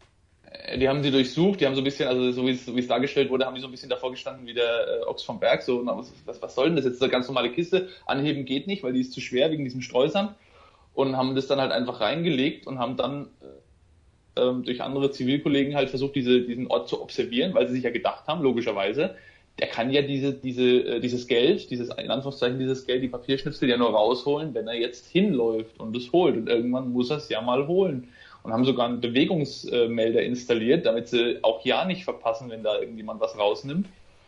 Die haben sie durchsucht, die haben so ein bisschen, also so wie es, so wie es dargestellt wurde, haben die so ein bisschen davor gestanden wie der äh, Ochs vom Berg, so, na, was, was, was soll denn das jetzt, eine ganz normale Kiste, anheben geht nicht, weil die ist zu schwer wegen diesem Streusand und haben das dann halt einfach reingelegt und haben dann äh, ähm, durch andere Zivilkollegen halt versucht, diese, diesen Ort zu observieren, weil sie sich ja gedacht haben, logischerweise, der kann ja diese, diese, äh, dieses Geld, dieses, in Anführungszeichen dieses Geld, die Papierschnipsel ja nur rausholen, wenn er jetzt hinläuft und es holt und irgendwann muss er es ja mal holen. Und haben sogar einen Bewegungsmelder installiert, damit sie auch ja nicht verpassen, wenn da irgendjemand was rausnimmt.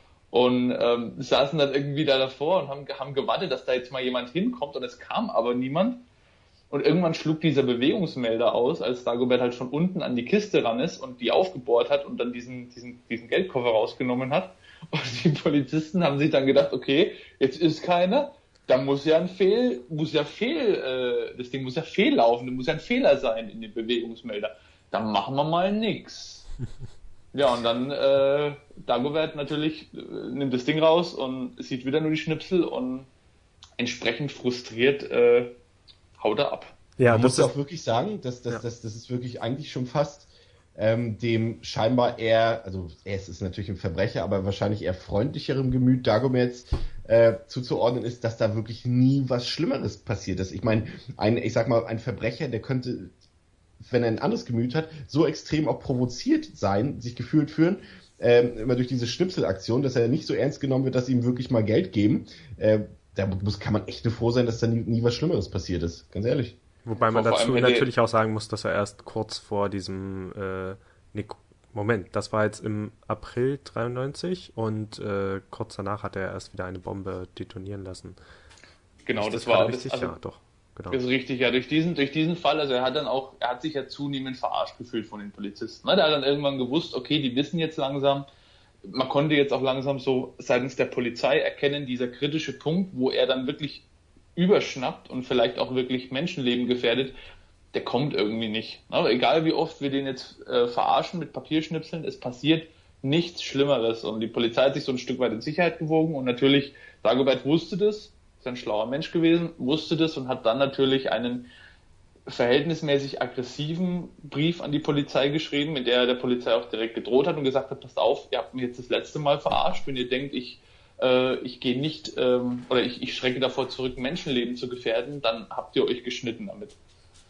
Und ähm, saßen dann irgendwie da davor und haben, haben gewartet, dass da jetzt mal jemand hinkommt und es kam aber niemand. Und irgendwann schlug dieser Bewegungsmelder aus, als Dagobert halt schon unten an die Kiste ran ist und die aufgebohrt hat und dann diesen, diesen, diesen Geldkoffer rausgenommen hat. Und die Polizisten haben sich dann gedacht, okay, jetzt ist keiner. Da muss ja ein Fehl, muss ja Fehl, äh, das Ding muss ja fehllaufen, da muss ja ein Fehler sein in dem Bewegungsmelder. Dann machen wir mal nix. Ja, und dann, äh, Dagobert natürlich äh, nimmt das Ding raus und sieht wieder nur die Schnipsel und entsprechend frustriert, äh, haut er ab. Ja, man muss auch wirklich sagen, dass, dass, ja. dass, das ist wirklich eigentlich schon fast ähm, dem scheinbar eher, also er ist natürlich ein Verbrecher, aber wahrscheinlich eher freundlicherem Gemüt Dagoberts äh, zuzuordnen ist, dass da wirklich nie was Schlimmeres passiert ist. Ich meine, ein, ich sag mal, ein Verbrecher, der könnte, wenn er ein anderes Gemüt hat, so extrem auch provoziert sein, sich gefühlt fühlen, ähm, immer durch diese Schnipselaktion, dass er nicht so ernst genommen wird, dass sie ihm wirklich mal Geld geben. Äh, da muss, kann man echt nur froh sein, dass da nie, nie was Schlimmeres passiert ist, ganz ehrlich. Wobei man dazu natürlich auch sagen muss, dass er erst kurz vor diesem äh, nee, Moment, das war jetzt im April dreiundneunzig und äh, kurz danach hat er erst wieder eine Bombe detonieren lassen. Genau, das, das war richtig, das, also, ja, doch. Genau. Das ist richtig, ja, durch diesen, durch diesen Fall, also er hat dann auch, er hat sich ja zunehmend verarscht gefühlt von den Polizisten. Ne? Der hat dann irgendwann gewusst, okay, die wissen jetzt langsam, man konnte jetzt auch langsam so seitens der Polizei erkennen, dieser kritische Punkt, wo er dann wirklich überschnappt und vielleicht auch wirklich Menschenleben gefährdet, der kommt irgendwie nicht. Aber egal wie oft wir den jetzt äh, verarschen mit Papierschnipseln, es passiert nichts Schlimmeres. Und die Polizei hat sich so ein Stück weit in Sicherheit gewogen und natürlich, Dagobert wusste das, ist ein schlauer Mensch gewesen, wusste das und hat dann natürlich einen verhältnismäßig aggressiven Brief an die Polizei geschrieben, mit der er der Polizei auch direkt gedroht hat und gesagt hat, passt auf, ihr habt mich jetzt das letzte Mal verarscht, wenn ihr denkt, ich äh, ich gehe nicht ähm, oder ich, ich schrecke davor zurück, Menschenleben zu gefährden, dann habt ihr euch geschnitten damit.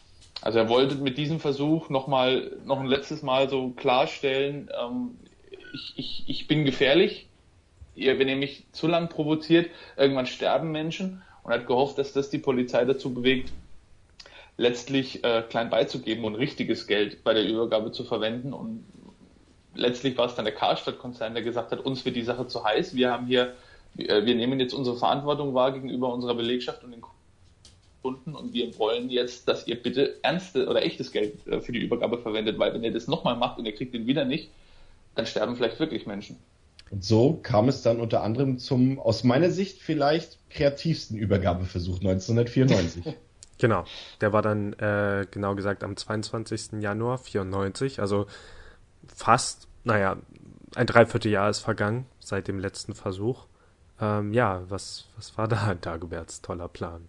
Also er wollte mit diesem Versuch noch mal, noch ein letztes Mal so klarstellen, ähm, ich, ich, ich bin gefährlich, ihr, wenn ihr mich zu lang provoziert, irgendwann sterben Menschen, und hat gehofft, dass das die Polizei dazu bewegt, letztlich äh, klein beizugeben und richtiges Geld bei der Übergabe zu verwenden. Und letztlich war es dann der Karstadt-Konzern, der gesagt hat, uns wird die Sache zu heiß, wir haben hier, wir, wir nehmen jetzt unsere Verantwortung wahr gegenüber unserer Belegschaft und den Kunden, und wir wollen jetzt, dass ihr bitte ernste oder echtes Geld äh, für die Übergabe verwendet, weil wenn ihr das nochmal macht und ihr kriegt den wieder nicht, dann sterben vielleicht wirklich Menschen. Und so kam es dann unter anderem zum, aus meiner Sicht vielleicht kreativsten Übergabeversuch neunzehnhundertvierundneunzig. Genau, der war dann äh, genau gesagt am zweiundzwanzigsten Januar vierundneunzig, also fast, naja, ein Dreivierteljahr ist vergangen seit dem letzten Versuch. Ähm, ja, was, was war da Dagoberts toller Plan?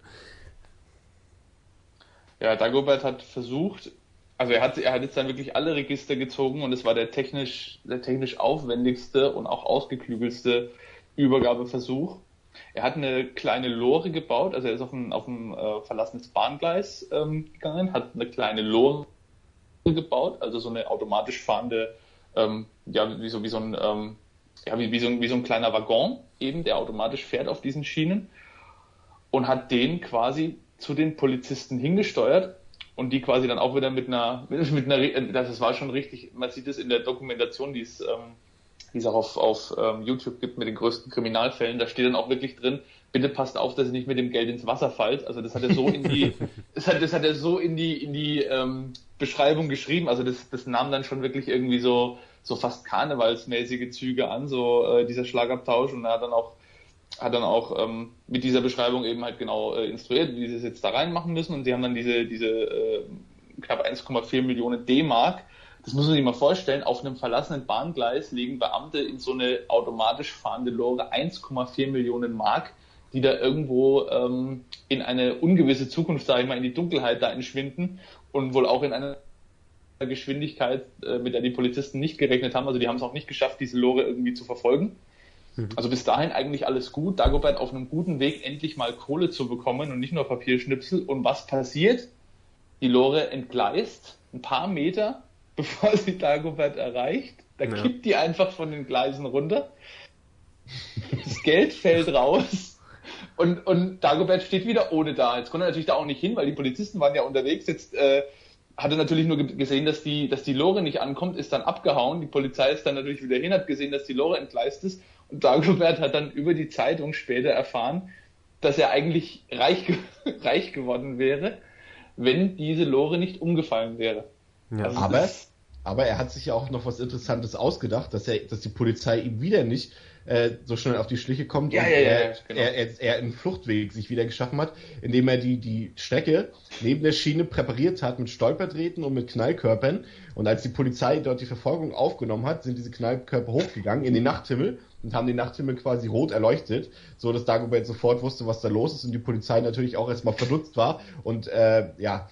Ja, Dagobert hat versucht, also er hat, er hat jetzt dann wirklich alle Register gezogen, und es war der technisch, der technisch aufwendigste und auch ausgeklügelste Übergabeversuch. Er hat eine kleine Lore gebaut, also er ist auf ein, auf ein äh, verlassenes Bahngleis ähm, gegangen, hat eine kleine Lore gebaut, also so eine automatisch fahrende, ähm, ja, wie so, wie so ein, ähm, ja, wie, wie, so ein, wie so ein kleiner Waggon eben, der automatisch fährt auf diesen Schienen, und hat den quasi zu den Polizisten hingesteuert, und die quasi dann auch wieder mit einer, mit, mit einer, das war schon richtig, man sieht es in der Dokumentation, die es, ähm, die es auch auf, auf ähm, YouTube gibt mit den größten Kriminalfällen, da steht dann auch wirklich drin, bitte passt auf, dass ihr nicht mit dem Geld ins Wasser fallt. Also das hat er so in die, das hat, das hat er so in die, in die ähm, Beschreibung geschrieben. Also das, das nahm dann schon wirklich irgendwie so, so fast karnevalsmäßige Züge an, so äh, dieser Schlagabtausch, und er hat dann auch hat dann auch ähm, mit dieser Beschreibung eben halt genau äh, instruiert, wie sie es jetzt da reinmachen müssen, und sie haben dann diese, diese äh, knapp eins Komma vier Millionen D-Mark, das muss man sich mal vorstellen, auf einem verlassenen Bahngleis legen Beamte in so eine automatisch fahrende Lore eins Komma vier Millionen Mark, die da irgendwo ähm, in eine ungewisse Zukunft, sage ich mal, in die Dunkelheit da entschwinden, und wohl auch in einer Geschwindigkeit, äh, mit der die Polizisten nicht gerechnet haben, also die haben es auch nicht geschafft, diese Lore irgendwie zu verfolgen. Also bis dahin eigentlich alles gut. Dagobert auf einem guten Weg, endlich mal Kohle zu bekommen und nicht nur Papierschnipsel. Und was passiert? Die Lore entgleist ein paar Meter, bevor sie Dagobert erreicht. Da ja. kippt die einfach von den Gleisen runter. Das Geld fällt raus. Und, und Dagobert steht wieder ohne da. Jetzt konnte er natürlich da auch nicht hin, weil die Polizisten waren ja unterwegs. Jetzt äh, hat er natürlich nur gesehen, dass die, dass die Lore nicht ankommt, ist dann abgehauen. Die Polizei ist dann natürlich wieder hin, hat gesehen, dass die Lore entgleist ist. Und Dagobert hat dann über die Zeitung später erfahren, dass er eigentlich reich, reich geworden wäre, wenn diese Lore nicht umgefallen wäre. Ja, also aber, aber er hat sich ja auch noch was Interessantes ausgedacht, dass er, dass die Polizei ihm wieder nicht äh, so schnell auf die Schliche kommt ja, und ja, ja, er, ja, genau. er, er, er einen Fluchtweg sich wieder geschaffen hat, indem er die, die Strecke neben der Schiene präpariert hat mit Stolperdrähten und mit Knallkörpern. Und als die Polizei dort die Verfolgung aufgenommen hat, sind diese Knallkörper hochgegangen in den Nachthimmel und haben den Nachthimmel quasi rot erleuchtet, so dass Dagobert sofort wusste, was da los ist, und die Polizei natürlich auch erstmal verdutzt war und äh, ja,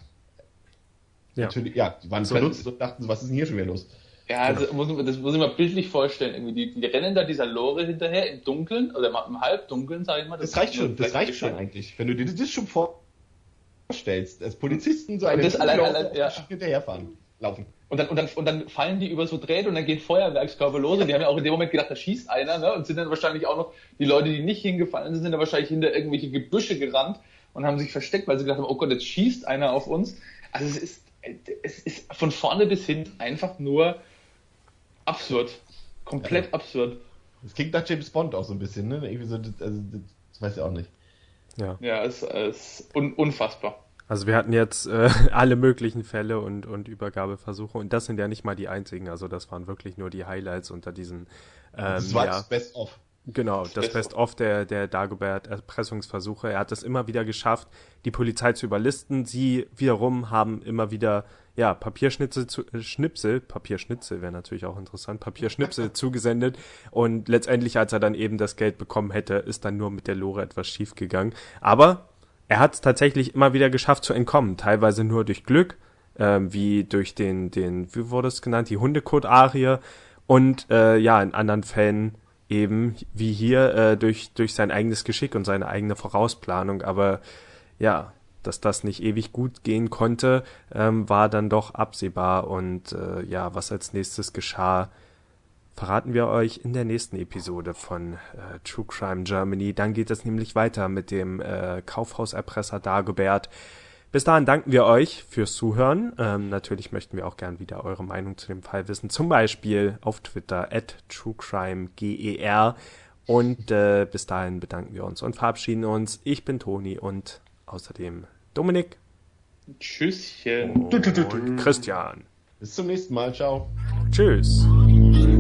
ja, natürlich, ja, die waren verdutzt und dachten, was ist denn hier schon wieder los? Ja, also muss man, das muss ich mal bildlich vorstellen. Irgendwie die, die rennen da dieser Lore hinterher im Dunkeln oder im Halbdunkeln, sag ich mal. Das, das reicht schon, das reicht schon eigentlich. Wenn du dir das schon vorstellst, als Polizisten so eine das allein, allein, ja. hinterherfahren, laufen. Und dann, und, dann, und dann fallen die über so Drähte und dann gehen Feuerwerkskörper los, und die haben ja auch in dem Moment gedacht, da schießt einer, ne? Und sind dann wahrscheinlich auch noch, die Leute, die nicht hingefallen sind, sind dann wahrscheinlich hinter irgendwelche Gebüsche gerannt und haben sich versteckt, weil sie gedacht haben, oh Gott, jetzt schießt einer auf uns. Also es ist, es ist von vorne bis hin einfach nur absurd. Komplett ja. absurd. Das klingt nach James Bond auch so ein bisschen, ne? Irgendwie so, also, das weiß ich auch nicht. Ja, ja es ist un- unfassbar. Also wir hatten jetzt äh, alle möglichen Fälle und, und Übergabeversuche, und das sind ja nicht mal die einzigen, also das waren wirklich nur die Highlights unter diesen ähm, das war ja, das Best-of. Genau, das Best-of der, der Dagobert-Erpressungsversuche. Er hat es immer wieder geschafft, die Polizei zu überlisten. Sie wiederum haben immer wieder ja Papierschnitzel, zu, äh, Schnipsel, Papierschnitzel wäre natürlich auch interessant, Papierschnipsel zugesendet, und letztendlich, als er dann eben das Geld bekommen hätte, ist dann nur mit der Lore etwas schief gegangen. Aber er hat es tatsächlich immer wieder geschafft zu entkommen, teilweise nur durch Glück, äh, wie durch den, den, wie wurde es genannt, die Hundekot-Arie, und äh, ja, in anderen Fällen eben, wie hier, äh, durch, durch sein eigenes Geschick und seine eigene Vorausplanung. Aber ja, dass das nicht ewig gut gehen konnte, ähm, war dann doch absehbar. Und äh, ja, was als nächstes geschah, verraten wir euch in der nächsten Episode von äh, True Crime Germany. Dann geht es nämlich weiter mit dem äh, Kaufhauserpresser Dagobert. Bis dahin danken wir euch fürs Zuhören. Ähm, natürlich möchten wir auch gern wieder eure Meinung zu dem Fall wissen. Zum Beispiel auf Twitter at truecrimeger. Und äh, bis dahin bedanken wir uns und verabschieden uns. Ich bin Toni und außerdem Dominik. Tschüsschen. Und Christian. Bis zum nächsten Mal. Ciao. Tschüss.